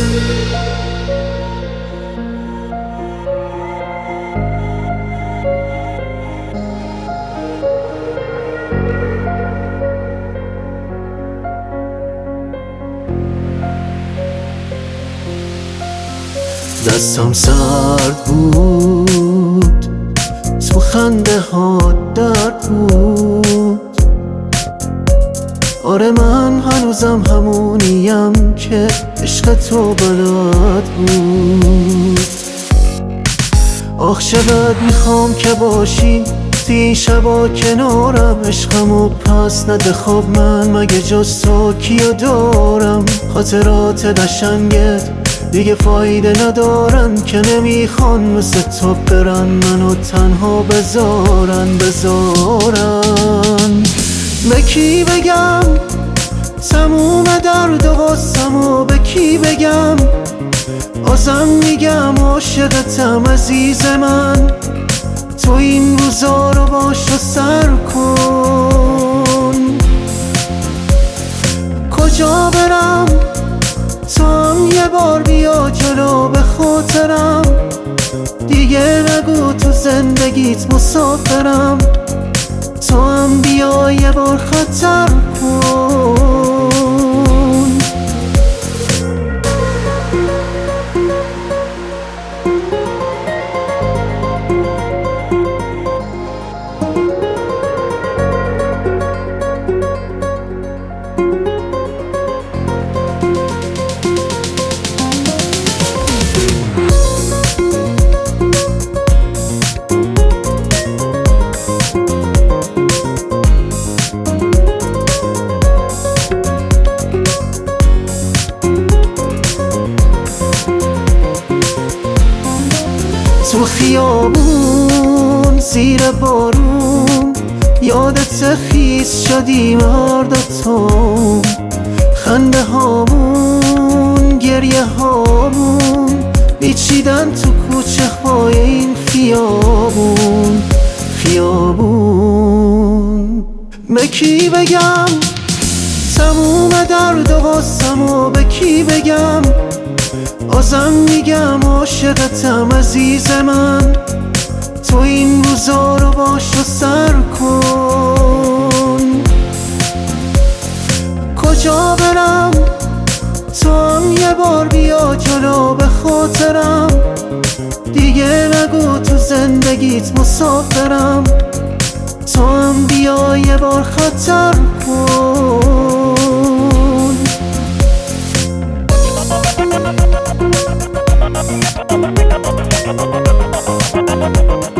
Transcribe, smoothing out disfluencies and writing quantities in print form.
دستم سرد بود، تو خنده ها درد بود. آره من هنوزم همونیم که عشق تو بلد بود. آخ چقدر میخوام که باشی توی این شبا کنارم، عشقمو پس نده خواب، من مگه جز تو کیو دارم؟ خاطرات قشنگت دیگه فایده ندارن که نمیخوان مثل تو برن منو تنها بذارن. به کی بگم تموم درد و غصه‌مو؟ به کی بگم بازم میگم عاشقتم عزیز من؟ تو این روزا رو باش و سر کن. کجا برم تو هم یه بار بیا جلو به خاطرم، دیگه نگو تو زندگیت مسافرم. تو هم بیا یه بار خطر کن. تو خیابون زیر بارون یادت خیس شدیم هر دوتام، خنده هامون گریه هامون پیچیدن تو کوچه های این خیابون. به کی بگم تموم درد و غصه‌مو؟ به کی بگم بازم میگم عاشقتم عزیز من؟ تو این روزا رو باش و سر کن. کجا برم تو هم یه بار بیا جلو به خاطرم، دیگه نگو تو زندگیت مسافرم. تو هم بیا یه بار خطر کن.